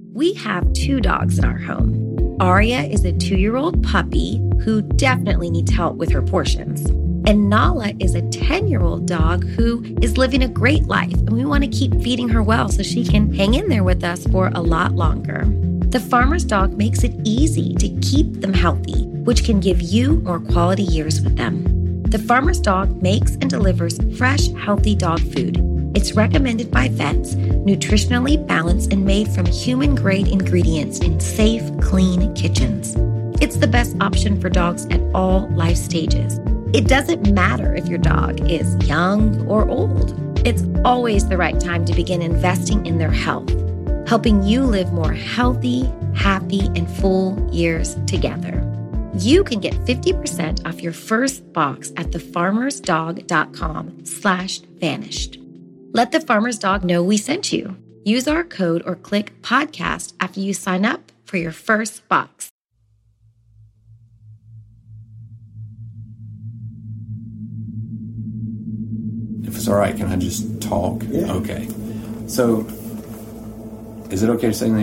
We have 2 dogs in our home. Aria is a 2-year-old puppy who definitely needs help with her portions. And Nala is a 10-year-old dog who is living a great life, and we want to keep feeding her well so she can hang in there with us for a lot longer. The Farmer's Dog makes it easy to keep them healthy, which can give you more quality years with them. The Farmer's Dog makes and delivers fresh, healthy dog food. It's recommended by vets, nutritionally balanced and made from human-grade ingredients in safe, clean kitchens. It's the best option for dogs at all life stages. It doesn't matter if your dog is young or old. It's always the right time to begin investing in their health, helping you live more healthy, happy, and full years together. You can get 50% off your first box at thefarmersdog.com/vanished. Let the Farmer's Dog know we sent you. Use our code or click podcast after you sign up for your first box. If it's all right, can I just talk? Yeah. Okay. So, is it okay to say the name?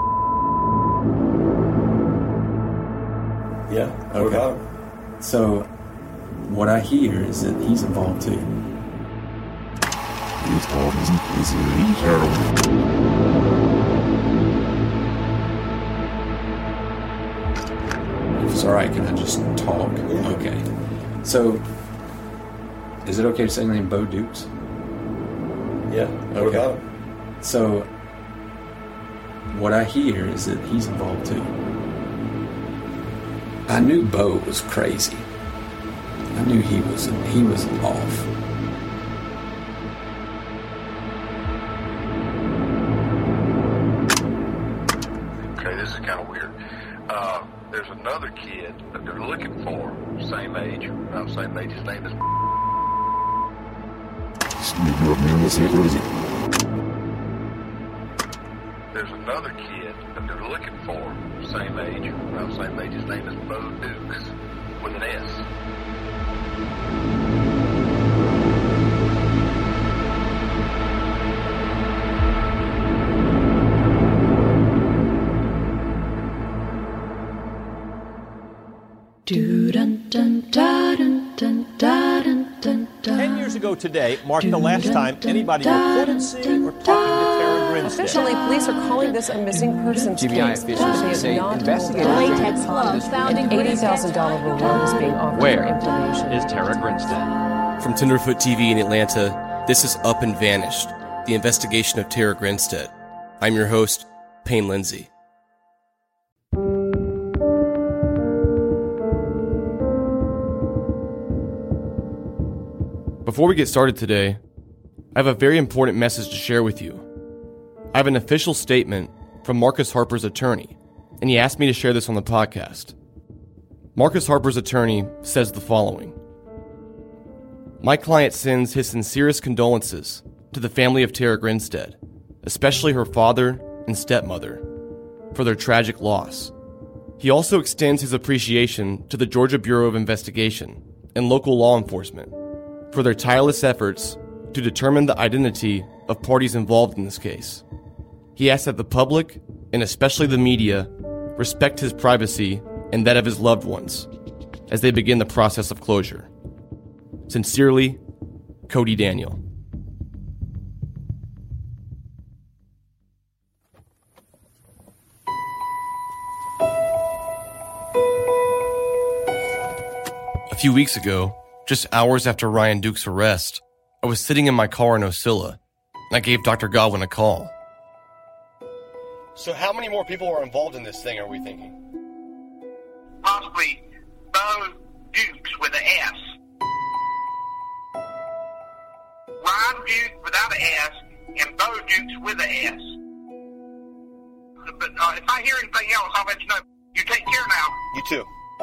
Yeah. Okay. So, what I hear is that he's involved too. If it's all right, can I just talk? Yeah. Okay. So, is it okay to say the name Bo Dukes? Yeah. Okay. So, what I hear is that he's involved too. I knew Bo was crazy. I knew he was off. Okay, this is kind of weird. There's another kid that they're looking for, same age, around the same age. His name is. There's another kid that they're looking for, same age, around the same age. His name is Bo Dukes, with an S. Dun, dun, dun, dun, dun, dun, 10 years ago today marked the last time anybody reported seeing or talking to Tara Grinstead. Officially, police are calling this a missing persons GBI case. officials say investigators. Latex glove found in $80,000 reward is being offered Where for information. is Tara Grinstead? From Tenderfoot TV in Atlanta, this is Up and Vanished, the investigation of Tara Grinstead. I'm your host, Payne Lindsay. Before we get started today, I have a very important message to share with you. I have an official statement from Marcus Harper's attorney, and he asked me to share this on the podcast. Marcus Harper's attorney says the following. My client sends his sincerest condolences to the family of Tara Grinstead, especially her father and stepmother, for their tragic loss. He also extends his appreciation to the Georgia Bureau of Investigation and local law enforcement for their tireless efforts to determine the identity of parties involved in this case. He asks that the public, and especially the media, respect his privacy and that of his loved ones as they begin the process of closure. Sincerely, Cody Daniel. A few weeks ago, just hours after Ryan Duke's arrest, I was sitting in my car in Ocilla, and I gave Dr. Godwin a call. So how many more people are involved in this thing, are we thinking? Possibly Bo Dukes with an S. Ryan Duke without an S and Bo Dukes with an S. But if I hear anything else, I'll let you know. You take care now. You too.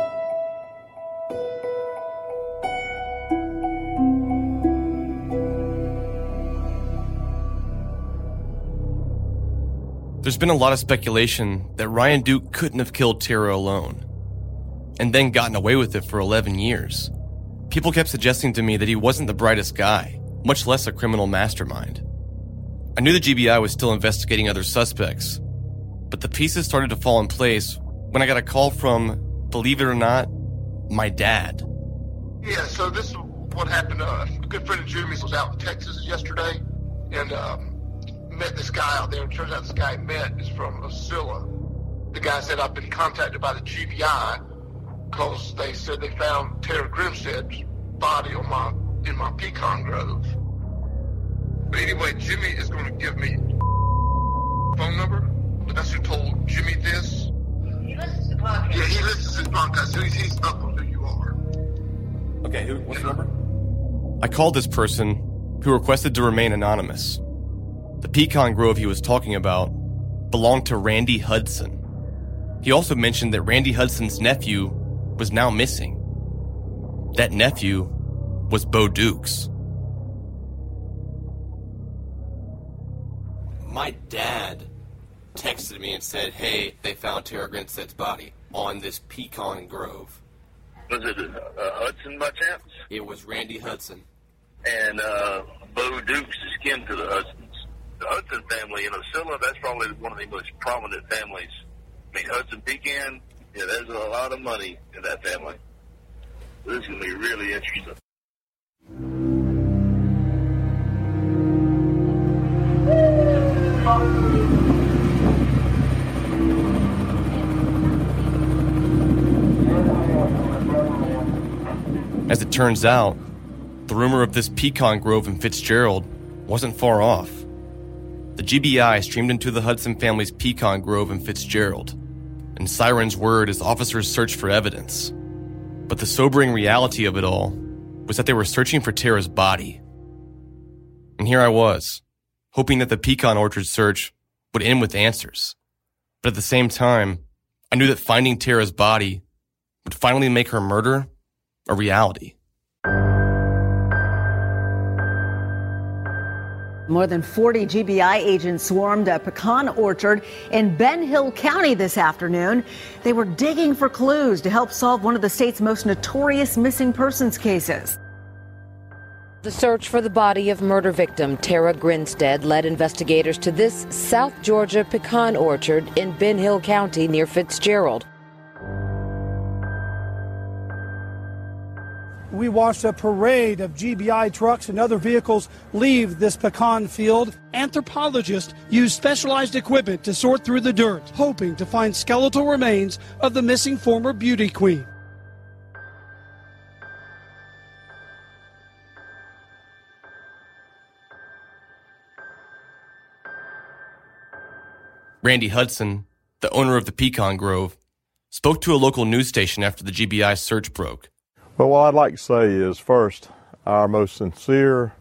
There's been a lot of speculation that Ryan Duke couldn't have killed Tara alone, and then gotten away with it for 11 years. People kept suggesting to me that he wasn't the brightest guy, much less a criminal mastermind. I knew the GBI was still investigating other suspects, But the pieces started to fall in place when I got a call from, believe it or not, my dad. Yeah, so this is what happened. A good friend of Jimmy's was out in Texas yesterday and met this guy out there. It turns out this guy he met is from Osceola. The guy said, I've been contacted by the GBI because they said they found Tara Grinstead's body in my pecan grove. But anyway, Jimmy is going to give me phone number. That's who told Jimmy this. He listens to podcasts. Yeah, he listens to his podcast, so he's up on who you are. Okay, what's the number? I called this person who requested to remain anonymous. The pecan grove he was talking about belonged to Randy Hudson. He also mentioned that Randy Hudson's nephew was now missing. That nephew was Bo Dukes. My dad texted me and said, hey, they found Tara Grinstead's body on this pecan grove. Was it Hudson by chance? It was Randy Hudson. And Bo Dukes is kin to the Hudsons. The Hudson family in Osceola, that's probably one of the most prominent families. I mean, Hudson Pecan, yeah, there's a lot of money in that family. This is going to be really interesting. As it turns out, the rumor of this pecan grove in Fitzgerald wasn't far off. The GBI streamed into the Hudson family's pecan grove in Fitzgerald, and sirens whirred as officers searched for evidence. But the sobering reality of it all was that they were searching for Tara's body. And here I was, hoping that the pecan orchard search would end with answers. But at the same time, I knew that finding Tara's body would finally make her murder a reality. More than 40 GBI agents swarmed a pecan orchard in Ben Hill County this afternoon. They were digging for clues to help solve one of the state's most notorious missing persons cases. The search for the body of murder victim Tara Grinstead led investigators to this South Georgia pecan orchard in Ben Hill County near Fitzgerald. We watched a parade of GBI trucks and other vehicles leave this pecan field. Anthropologists used specialized equipment to sort through the dirt, hoping to find skeletal remains of the missing former beauty queen. Randy Hudson, the owner of the pecan grove, spoke to a local news station after the GBI search broke. Well, what I'd like to say is, first, our most sincere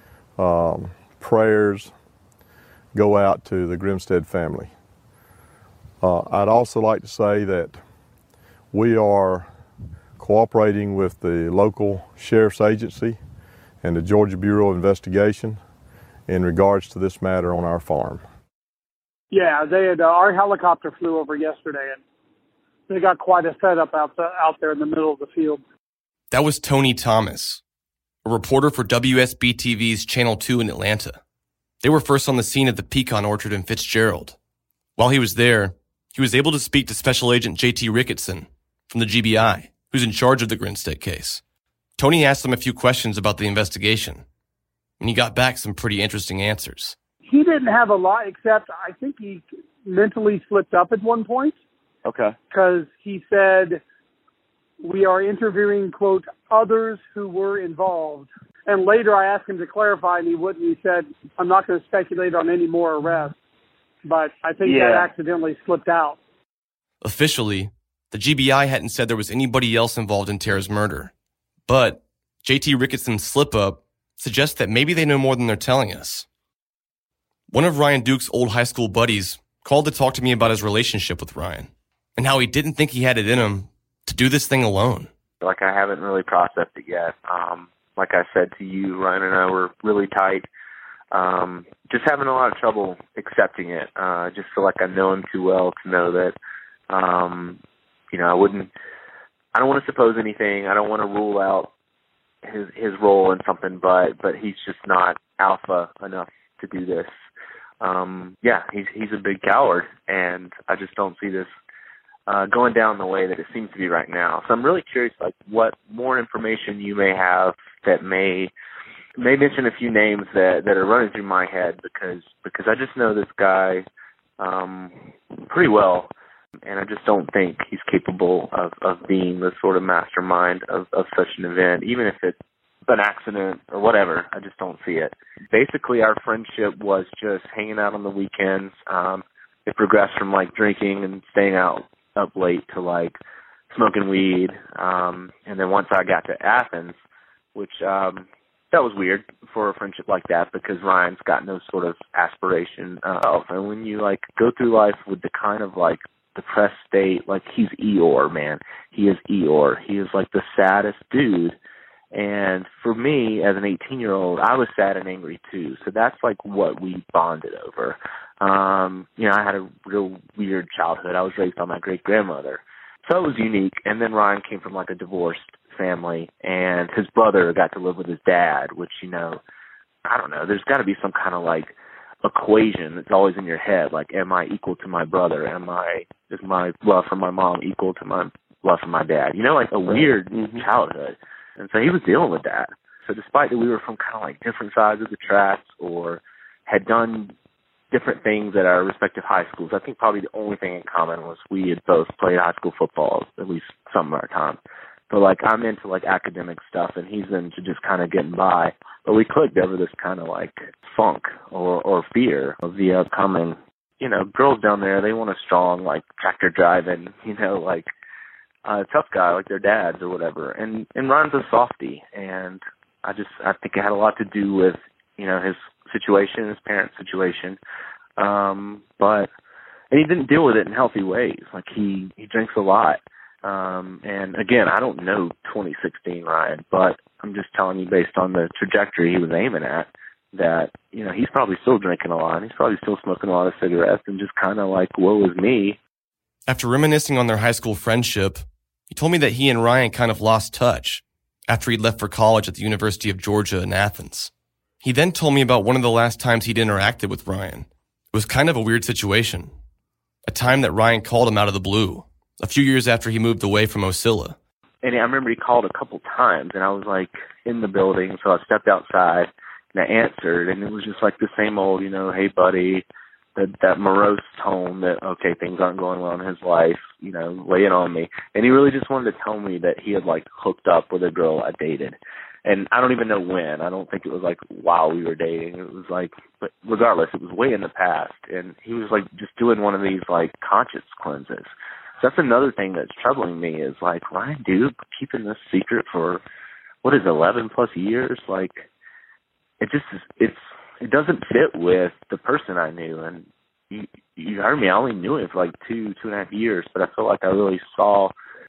prayers go out to the Grinstead family. I'd also like to say that we are cooperating with the local sheriff's agency and the Georgia Bureau of Investigation in regards to this matter on our farm. Yeah, they had our helicopter flew over yesterday, and they got quite a setup out there in the middle of the field. That was Tony Thomas, a reporter for WSB-TV's Channel 2 in Atlanta. They were first on the scene at the pecan orchard in Fitzgerald. While he was there, he was able to speak to Special Agent J.T. Ricketson from the GBI, who's in charge of the Grinstead case. Tony asked him a few questions about the investigation, and he got back some pretty interesting answers. He didn't have a lot, except I think he mentally slipped up at one point. Okay. Because he said, we are interviewing, quote, others who were involved. And later I asked him to clarify, and he wouldn't. He said, I'm not going to speculate on any more arrests. But I think that accidentally slipped out. Officially, the GBI hadn't said there was anybody else involved in Tara's murder. But J.T. Ricketson's slip-up suggests that maybe they know more than they're telling us. One of Ryan Duke's old high school buddies called to talk to me about his relationship with Ryan and how he didn't think he had it in him to do this thing alone. Like, I haven't really processed it yet. Like I said to you, Ryan and I were really tight. Just having a lot of trouble accepting it. Just feel like I know him too well to know that, I don't want to suppose anything. I don't want to rule out his role in something, but he's just not alpha enough to do this. he's a big coward, and I just don't see this going down the way that it seems to be right now. So I'm really curious, like, what more information you may have that may mention a few names that are running through my head, because I just know this guy pretty well, and I just don't think he's capable of being the sort of mastermind of such an event, even if it's an accident or whatever. I just don't see it. Basically, our friendship was just hanging out on the weekends. It progressed from, like, drinking and staying out up late to, like, smoking weed. And then once I got to Athens, which that was weird for a friendship like that, because Ryan's got no sort of aspiration. And when you, like, go through life with the kind of, like, depressed state, like, he's Eeyore, man. He is Eeyore. He is, like, the saddest dude. And for me, as an 18-year-old, I was sad and angry too. So that's, like, what we bonded over. I had a real weird childhood. I was raised by my great-grandmother. So it was unique. And then Ryan came from, like, a divorced family, and his brother got to live with his dad, which, I don't know. There's got to be some kind of, like, equation that's always in your head. Like, am I equal to my brother? Is my love for my mom equal to my love for my dad? Like a weird childhood. And so he was dealing with that. So despite that we were from kind of like different sides of the tracks or had done different things at our respective high schools, I think probably the only thing in common was we had both played high school football at least some of our time. But, like, I'm into, like, academic stuff, and he's into just kind of getting by. But we clicked over this kind of, like, funk or fear of the upcoming, girls down there, they want a strong, like, tractor driving, like, tough guy, like their dads or whatever. And Ryan's a softie, and I think it had a lot to do with, his situation, his parents' situation. And he didn't deal with it in healthy ways. Like, he drinks a lot. And again, I don't know 2016 Ryan, but I'm just telling you based on the trajectory he was aiming at that, he's probably still drinking a lot. And he's probably still smoking a lot of cigarettes and just kind of like, woe is me. After reminiscing on their high school friendship, he told me that he and Ryan kind of lost touch after he left for college at the University of Georgia in Athens. He then told me about one of the last times he'd interacted with Ryan. It was kind of a weird situation. A time that Ryan called him out of the blue, a few years after he moved away from Ocilla. And I remember he called a couple times, and I was, like, in the building, so I stepped outside, and I answered, and it was just, like, the same old, hey, buddy, that morose tone that, okay, things aren't going well in his life, lay it on me. And he really just wanted to tell me that he had, like, hooked up with a girl I dated. And I don't even know when. I don't think it was, like, while we were dating. It was, like, but regardless, it was way in the past. And he was, like, just doing one of these, like, conscience cleanses. That's another thing that's troubling me is, like, Ryan, dude, keeping this secret for, 11 plus years? Like, it doesn't fit with the person I knew. And you heard me, I only knew him for, like, 2.5 years, but I feel like I really saw,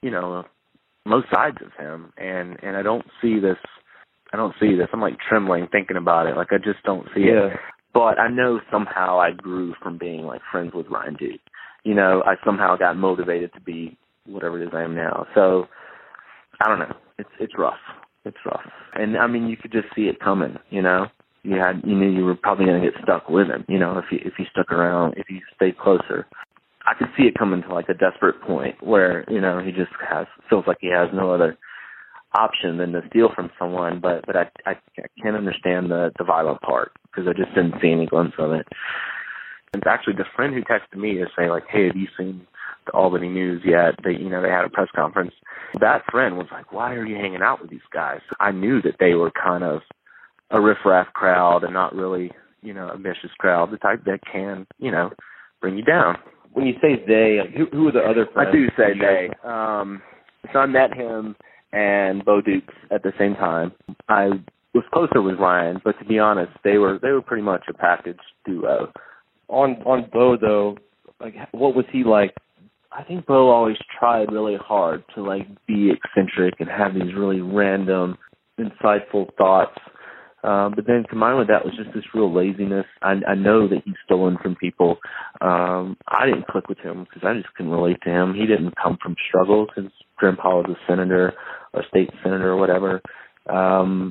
most sides of him. And I don't see this. I'm, like, trembling thinking about it. Like, I just don't see it. But I know somehow I grew from being, like, friends with Ryan Duke. I somehow got motivated to be whatever it is I am now. So, I don't know. It's rough. It's rough. And, I mean, you could just see it coming, You knew you were probably going to get stuck with him, if you stuck around, if you stayed closer. I could see it coming to, like, a desperate point where, he just feels like he has no other option than to steal from someone. But I can't understand the violent part because I just didn't see any glimpse of it. And actually, the friend who texted me is saying, like, hey, have you seen the Albany News yet? They had a press conference. That friend was like, why are you hanging out with these guys? I knew that they were kind of a riffraff crowd and not really, a vicious crowd, the type that can, bring you down. When you say they, who are the other friends? I do say they. So I met him and Bo Dukes at the same time. I was closer with Ryan, but to be honest, they were pretty much a package duo. On Bo, though, like, what was he like? I think Bo always tried really hard to, like, be eccentric and have these really random, insightful thoughts. But then combined with that was just this real laziness. I know that he's stolen from people. I didn't click with him because I just couldn't relate to him. He didn't come from struggles. His grandpa was a senator or state senator or whatever.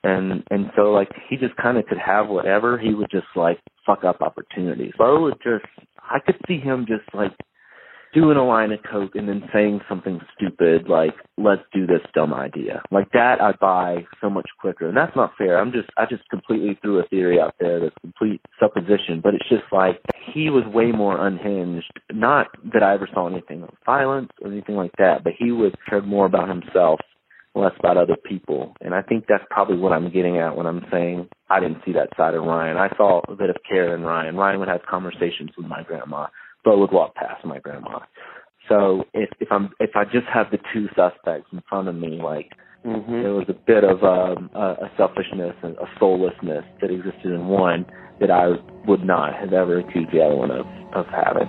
And so, like, he just kind of could have whatever. He would just, like, fuck up opportunities. Bo would just, I could see him just, like, doing a line of coke and then saying something stupid like, let's do this dumb idea. Like that I'd buy so much quicker. And that's not fair. I just completely threw a theory out there that's complete supposition, but it's just like he was way more unhinged. Not that I ever saw anything of violence or anything like that, but he would care more about himself, less about other people. And I think that's probably what I'm getting at when I'm saying I didn't see that side of Ryan. I saw a bit of care in Ryan. Ryan would have conversations with my grandma. Bo would walk past my grandma. So if I just have the two suspects in front of me, like there was a bit of a selfishness and a soullessness that existed in one that I would not have ever accused the other one of having.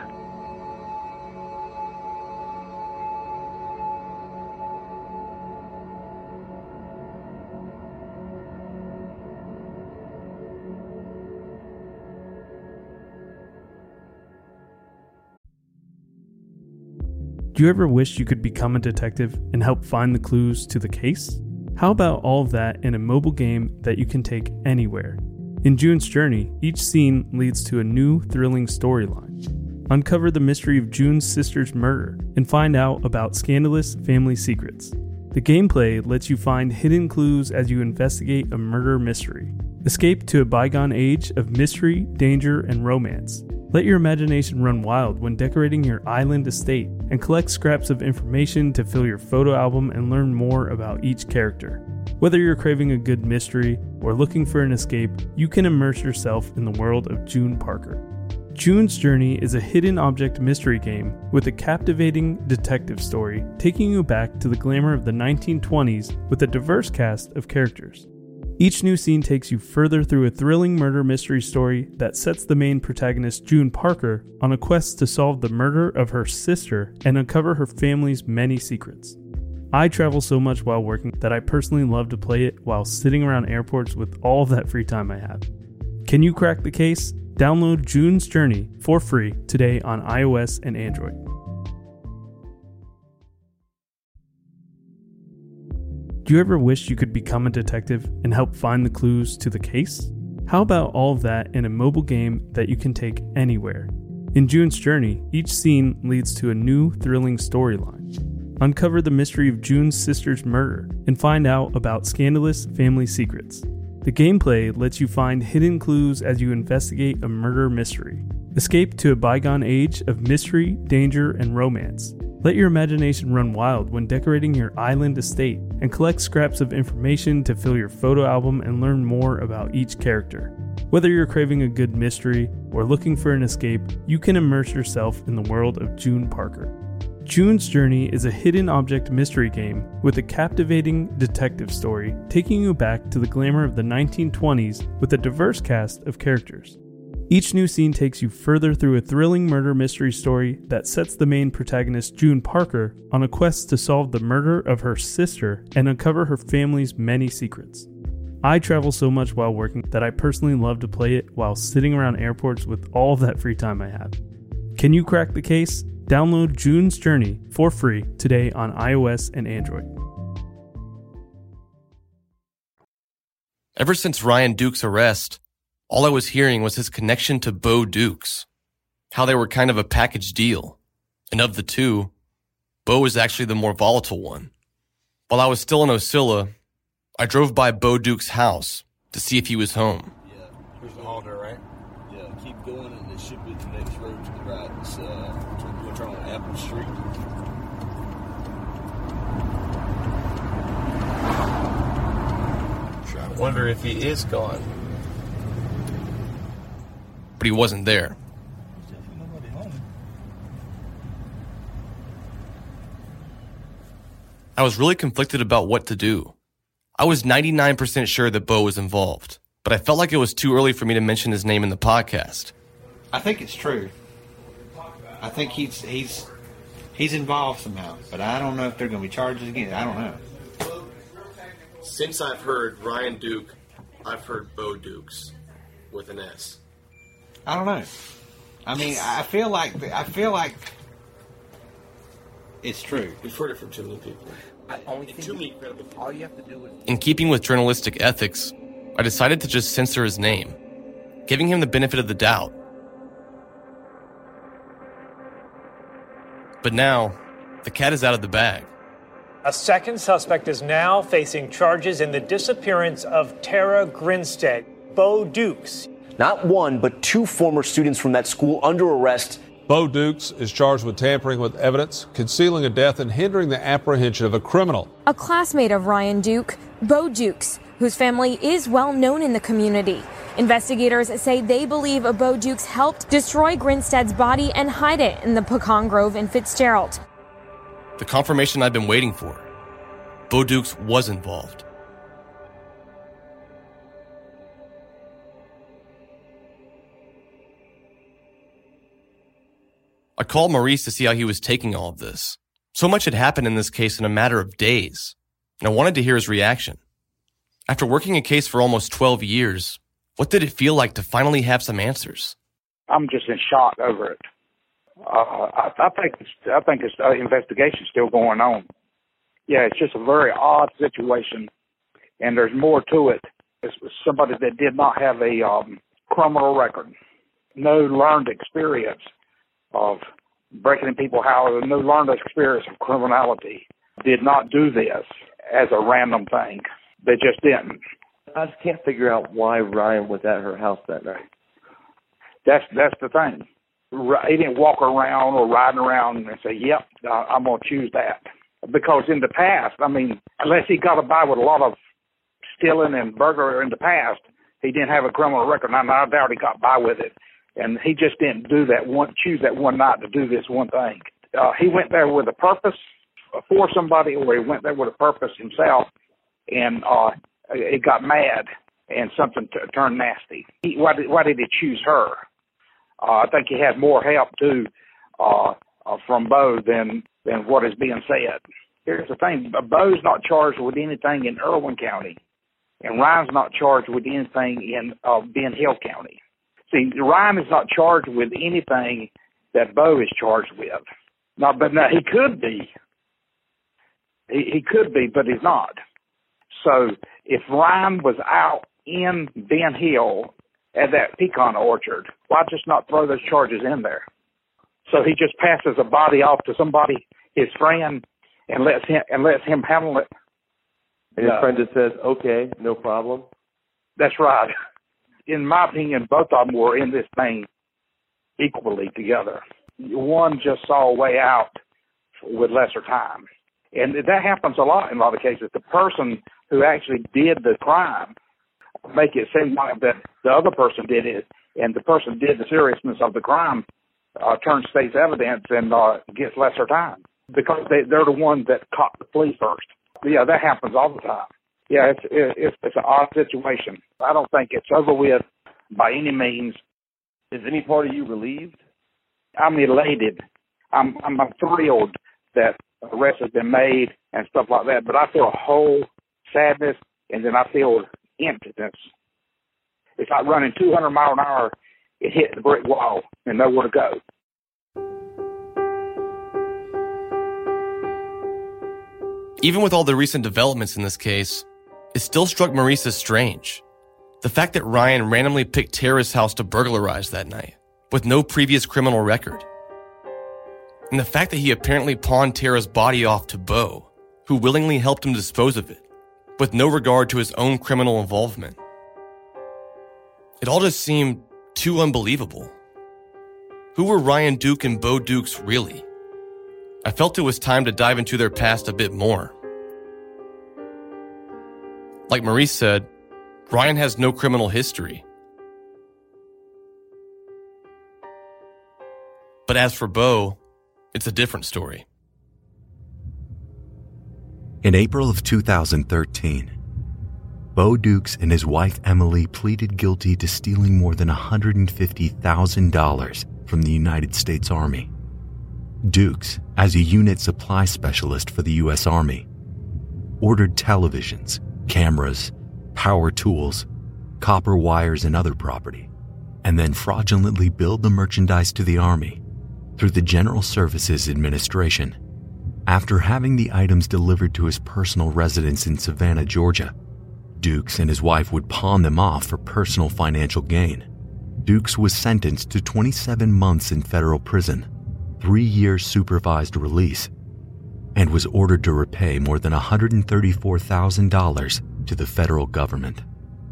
Do you ever wish you could become a detective and help find the clues to the case? How about all of that in a mobile game that you can take anywhere? In June's Journey, each scene leads to a new, thrilling storyline. Uncover the mystery of June's sister's murder and find out about scandalous family secrets. The gameplay lets you find hidden clues as you investigate a murder mystery. Escape to a bygone age of mystery, danger, and romance. Let your imagination run wild when decorating your island estate and collect scraps of information to fill your photo album and learn more about each character. Whether you're craving a good mystery or looking for an escape, you can immerse yourself in the world of June Parker. June's Journey is a hidden object mystery game with a captivating detective story taking you back to the glamour of the 1920s with a diverse cast of characters. Each new scene takes you further through a thrilling murder mystery story that sets the main protagonist, June Parker, on a quest to solve the murder of her sister and uncover her family's many secrets. I travel so much while working that I personally love to play it while sitting around airports with all of that free time I have. Can you crack the case? Download June's Journey for free today on iOS and Android. Do you ever wish you could become a detective and help find the clues to the case? How about all of that in a mobile game that you can take anywhere? In June's Journey, each scene leads to a new, thrilling storyline. Uncover the mystery of June's sister's murder and find out about scandalous family secrets. The gameplay lets you find hidden clues as you investigate a murder mystery. Escape to a bygone age of mystery, danger, and romance. Let your imagination run wild when decorating your island estate and collect scraps of information to fill your photo album and learn more about each character. Whether you're craving a good mystery or looking for an escape, you can immerse yourself in the world of June Parker. June's Journey is a hidden object mystery game with a captivating detective story taking you back to the glamour of the 1920s with a diverse cast of characters. Each new scene takes you further through a thrilling murder mystery story that sets the main protagonist, June Parker, on a quest to solve the murder of her sister and uncover her family's many secrets. I travel so much while working that I personally love to play it while sitting around airports with all of that free time I have. Can you crack the case? Download June's Journey for free today on iOS and Android. Ever since Ryan Duke's arrest, all I was hearing was his connection to Bo Dukes, how they were kind of a package deal. And of the two, Bo was actually the more volatile one. While I was still in Ocilla, I drove by Bo Duke's house to see if he was home. Yeah, here's the hall door, right? Yeah, keep going and it should be the next road to the right. It's we'll turn on Apple Street. I wonder if he is gone. But he wasn't there. I was really conflicted about what to do. I was 99% sure that Bo was involved, but I felt like it was too early for me to mention his name in the podcast. I think it's true. I think he's involved somehow, but I don't know if they're going to be charges again. I don't know. Since I've heard Ryan Duke, I've heard Bo Dukes with an S. I don't know. I mean, I feel like It's true. We've heard it from too many people. All you have to do is... In keeping with journalistic ethics, I decided to just censor his name, giving him the benefit of the doubt. But now, the cat is out of the bag. A second suspect is now facing charges in the disappearance of Tara Grinstead. Bo Dukes. Not one, but two former students from that school under arrest. Bo Dukes is charged with tampering with evidence, concealing a death, and hindering the apprehension of a criminal. A classmate of Ryan Duke, Bo Dukes, whose family is well known in the community. Investigators say they believe Bo Dukes helped destroy Grinstead's body and hide it in the Pecan Grove in Fitzgerald. The confirmation I've been waiting for. Bo Dukes was involved. I called Maurice to see how he was taking all of this. So much had happened in this case in a matter of days, and I wanted to hear his reaction. After working a case for almost 12 years, what did it feel like to finally have some answers? I'm just in shock over it. I think this investigation is still going on. Yeah, it's just a very odd situation, and there's more to it. It's somebody that did not have a criminal record, no learned experience of breaking in people's houses, no learned experience of criminality, did not do this as a random thing. They just didn't. I just can't figure out why Ryan was at her house that night. That's the thing. He didn't walk around or riding around and say, yep, I'm going to choose that. Because in the past, I mean, unless he got by with a lot of stealing and burglary in the past, he didn't have a criminal record. I doubt he got by with it. And he just didn't choose that one night to do this one thing. He went there with a purpose for somebody, or he went there with a purpose himself, and it got mad and something turned nasty. Why did he choose her? I think he had more help too from Bo than what is being said. Here's the thing: Bo's not charged with anything in Irwin County, and Ryan's not charged with anything in Ben Hill County. See, Ryan is not charged with anything that Bo is charged with. No, he could be. He could be, but he's not. So if Ryan was out in Ben Hill at that pecan orchard, why just not throw those charges in there? So he just passes a body off to somebody, his friend, and lets him handle it. And his friend just says, okay, no problem. That's right. In my opinion, both of them were in this thing equally together. One just saw a way out with lesser time. And that happens a lot in a lot of cases. The person who actually did the crime make it seem like that the other person did it, and the person did the seriousness of the crime, turns state's evidence and gets lesser time because they're the one that caught the police first. Yeah, that happens all the time. Yeah, it's an odd situation. I don't think it's over with by any means. Is any part of you relieved? I'm elated. I'm thrilled that arrest has been made and stuff like that, but I feel a whole sadness, and then I feel emptiness. It's like running 200 miles an hour and hitting the brick wall and nowhere to go. Even with all the recent developments in this case, it still struck Maurice as strange. The fact that Ryan randomly picked Tara's house to burglarize that night, with no previous criminal record. And the fact that he apparently pawned Tara's body off to Bo, who willingly helped him dispose of it, with no regard to his own criminal involvement. It all just seemed too unbelievable. Who were Ryan Duke and Bo Dukes really? I felt it was time to dive into their past a bit more. Like Maurice said, Ryan has no criminal history. But as for Bo, it's a different story. In April of 2013, Bo Dukes and his wife Emily pleaded guilty to stealing more than $150,000 from the United States Army. Dukes, as a unit supply specialist for the U.S. Army, ordered televisions, cameras, power tools, copper wires, and other property, and then fraudulently billed the merchandise to the Army through the General Services Administration. After having the items delivered to his personal residence in Savannah, Georgia, Dukes and his wife would pawn them off for personal financial gain. Dukes was sentenced to 27 months in federal prison, 3 years supervised release, and was ordered to repay more than $134,000 to the federal government.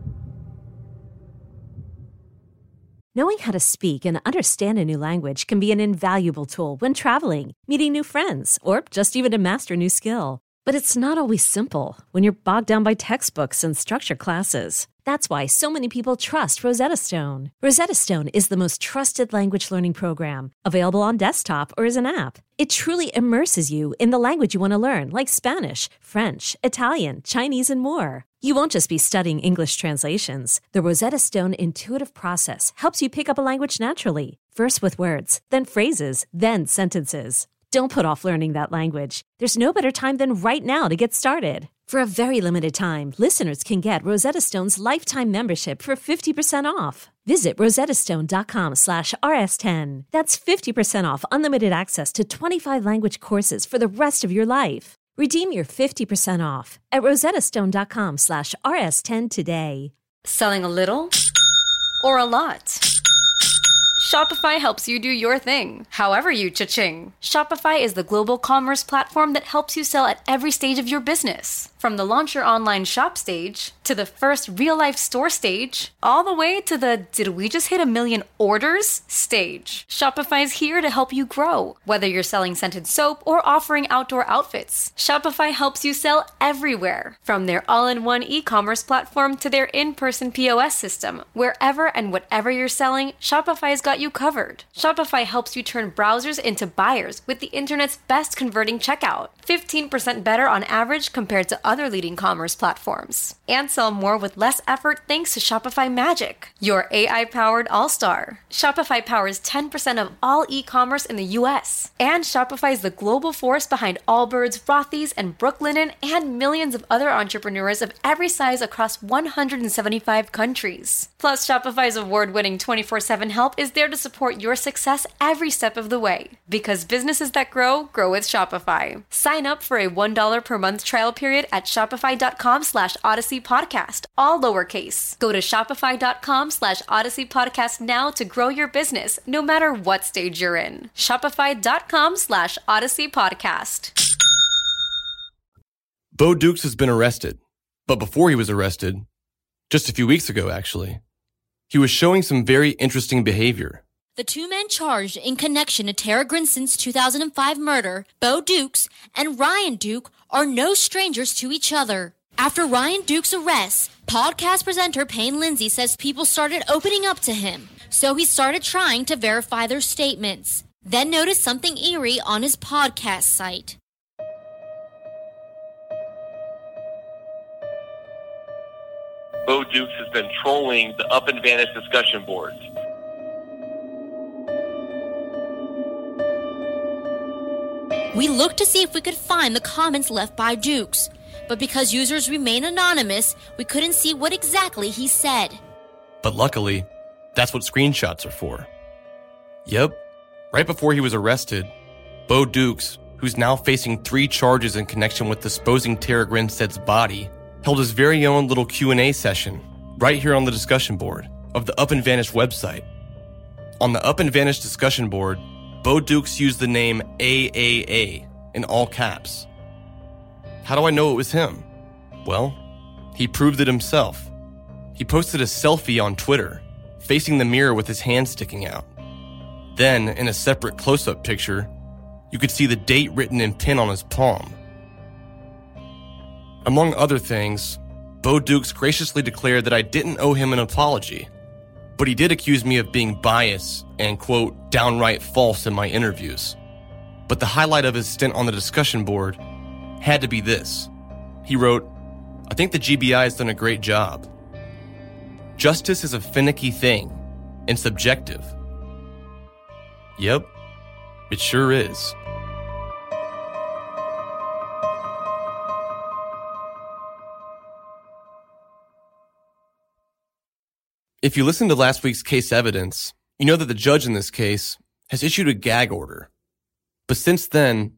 Knowing how to speak and understand a new language can be an invaluable tool when traveling, meeting new friends, or just even to master a new skill. But it's not always simple when you're bogged down by textbooks and structured classes. That's why so many people trust Rosetta Stone. Rosetta Stone is the most trusted language learning program, available on desktop or as an app. It truly immerses you in the language you want to learn, like Spanish, French, Italian, Chinese, and more. You won't just be studying English translations. The Rosetta Stone intuitive process helps you pick up a language naturally, first with words, then phrases, then sentences. Don't put off learning that language. There's no better time than right now to get started. For a very limited time, listeners can get Rosetta Stone's lifetime membership for 50% off. Visit rosettastone.com/rs10. That's 50% off unlimited access to 25 language courses for the rest of your life. Redeem your 50% off at rosettastone.com/rs10 today. Selling a little or a lot? Shopify helps you do your thing, however you cha-ching. Shopify is the global commerce platform that helps you sell at every stage of your business. From the launch your online shop stage, to the first real-life store stage, all the way to the did we just hit 1 million orders stage. Shopify is here to help you grow. Whether you're selling scented soap or offering outdoor outfits, Shopify helps you sell everywhere. From their all-in-one e-commerce platform to their in-person POS system, wherever and whatever you're selling, Shopify's got you covered. Shopify helps you turn browsers into buyers with the internet's best converting checkout. 15% better on average compared to other leading commerce platforms. And sell more with less effort thanks to Shopify Magic, your AI-powered all-star. Shopify powers 10% of all e-commerce in the US. And Shopify is the global force behind Allbirds, Rothy's, and Brooklinen, and millions of other entrepreneurs of every size across 175 countries. Plus, Shopify's award-winning 24/7 help is there to support your success every step of the way. Because businesses that grow, grow with Shopify. Sign up for a $1 per month trial period at shopify.com/Odyssey Podcast, all lowercase. Go to shopify.com/Odyssey Podcast now to grow your business, no matter what stage you're in. Shopify.com/Odyssey Podcast. Bo Dukes has been arrested. But before he was arrested, just a few weeks ago actually, he was showing some very interesting behavior. The two men charged in connection to Tara Grinstead's 2005 murder, Bo Dukes and Ryan Duke, are no strangers to each other. After Ryan Duke's arrest, podcast presenter Payne Lindsay says people started opening up to him, so he started trying to verify their statements. Then noticed something eerie on his podcast site. Bo Dukes has been trolling the Up and Vanish discussion boards. We looked to see if we could find the comments left by Dukes, but because users remain anonymous, we couldn't see what exactly he said. But luckily, that's what screenshots are for. Yep, right before he was arrested, Bo Dukes, who's now facing 3 charges in connection with disposing Tara Grinstead's body, held his very own little Q&A session right here on the discussion board of the Up and Vanish website. On the Up and Vanish discussion board, Bo Dukes used the name AAA in all caps. How do I know it was him? Well, he proved it himself. He posted a selfie on Twitter, facing the mirror with his hand sticking out. Then, in a separate close-up picture, you could see the date written in pen on his palm. Among other things, Bo Dukes graciously declared that I didn't owe him an apology, but he did accuse me of being biased and, quote, downright false in my interviews. But the highlight of his stint on the discussion board had to be this. He wrote, "I think the GBI has done a great job. Justice is a finicky thing and subjective." Yep, it sure is. If you listened to last week's case evidence, you know that the judge in this case has issued a gag order. But since then,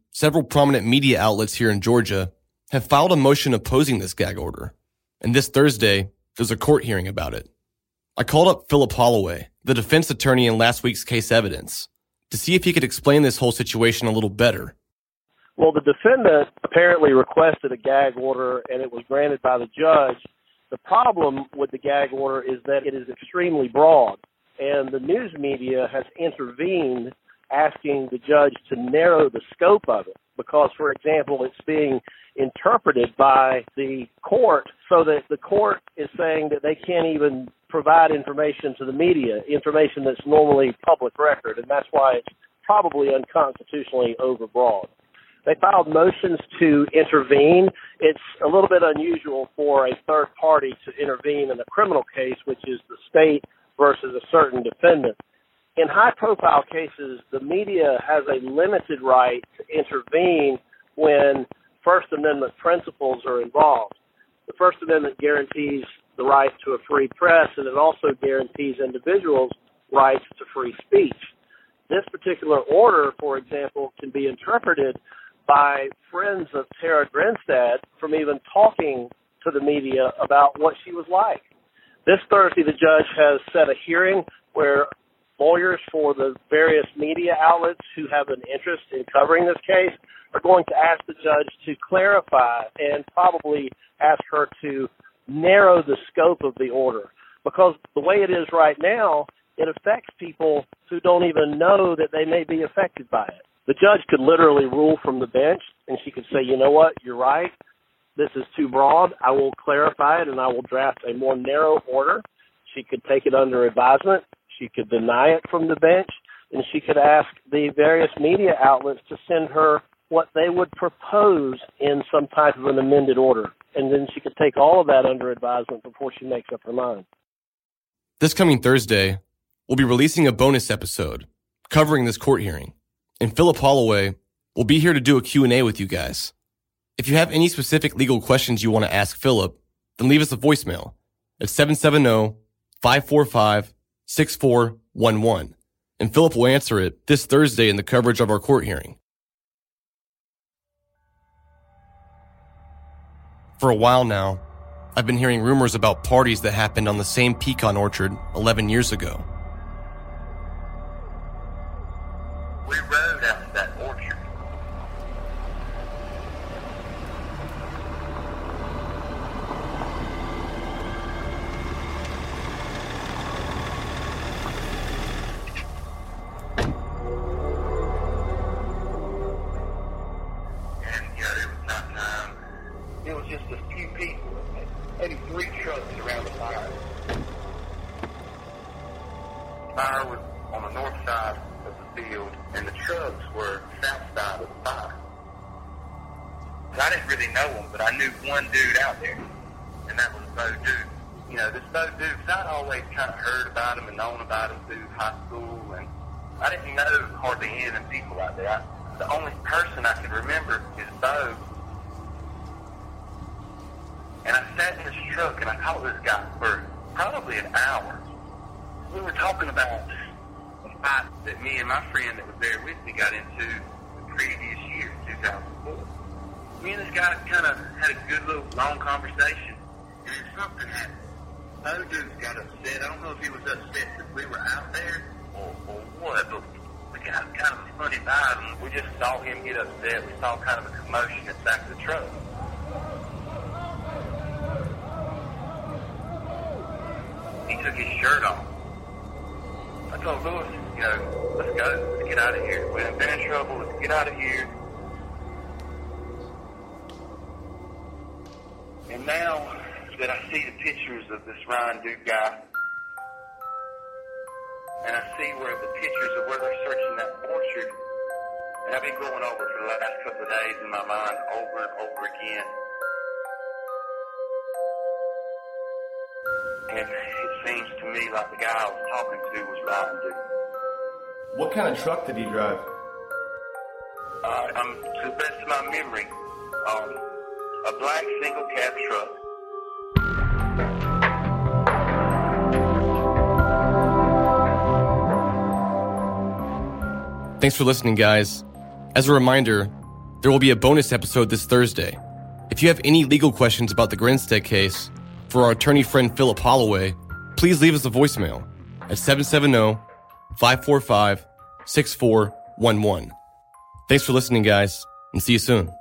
several prominent media outlets here in Georgia have filed a motion opposing this gag order. And this Thursday, there's a court hearing about it. I called up Philip Holloway, the defense attorney in last week's case evidence, to see if he could explain this whole situation a little better. Well, the defendant apparently requested a gag order, and it was granted by the judge. The problem with the gag order is that it is extremely broad, and the news media has intervened asking the judge to narrow the scope of it because, for example, it's being interpreted by the court so that the court is saying that they can't even provide information to the media, information that's normally public record, and that's why it's probably unconstitutionally overbroad. They filed motions to intervene. It's a little bit unusual for a third party to intervene in a criminal case, which is the state versus a certain defendant. In high-profile cases, the media has a limited right to intervene when First Amendment principles are involved. The First Amendment guarantees the right to a free press, and it also guarantees individuals' rights to free speech. This particular order, for example, can be interpreted by friends of Tara Grinstead from even talking to the media about what she was like. This Thursday, the judge has set a hearing where lawyers for the various media outlets who have an interest in covering this case are going to ask the judge to clarify and probably ask her to narrow the scope of the order. Because the way it is right now, it affects people who don't even know that they may be affected by it. The judge could literally rule from the bench, and she could say, you know what, you're right, this is too broad, I will clarify it, and I will draft a more narrow order. She could take it under advisement, she could deny it from the bench, and she could ask the various media outlets to send her what they would propose in some type of an amended order. And then she could take all of that under advisement before she makes up her mind. This coming Thursday, we'll be releasing a bonus episode covering this court hearing. And Philip Holloway will be here to do a Q&A with you guys. If you have any specific legal questions you want to ask Philip, then leave us a voicemail at 770-545-6411. And Philip will answer it this Thursday in the coverage of our court hearing. For a while now, I've been hearing rumors about parties that happened on the same pecan orchard 11 years ago. We rode out to that orchard. And, it was nighttime. It was just a few people, maybe 3 trucks around the fire. Fire was on the north side of the field, and the trucks were south side of the fire. I didn't really know him, but I knew one dude out there, and that was Bo Duke. This Bo Duke, I'd always kind of heard about him and known about him through high school, and I didn't know hardly any of them people out there. The only person I can remember is Bo. And I sat in this truck, and I talked to this guy for probably an hour. We were talking about a fight that me and my friend that was there with me got into the previous year, 2004. Me and this guy kind of had a good little long conversation, and then something happened. Bo Duke got upset. I don't know if he was upset that we were out there or what, but we got kind of a funny vibe, and we just saw him get upset. We saw kind of a commotion at the back of the truck. He took his shirt off. I told Lewis, let's go. Let's get out of here. We've been in trouble. Let's get out of here. And now that I see the pictures of this Ryan Duke guy, and I see where the pictures of where they're searching that orchard, and I've been going over for the last couple of days in my mind over and over again. And it seems to me like the guy I was talking to was Ryan Duke. What kind of truck did he drive? To the best of my memory, a black single cab truck. Thanks for listening, guys. As a reminder, There will be a bonus episode this Thursday. If you have any legal questions about the Grinstead case, for our attorney friend Philip Holloway, please leave us a voicemail at 770-545-6411. Thanks for listening, guys, and see you soon.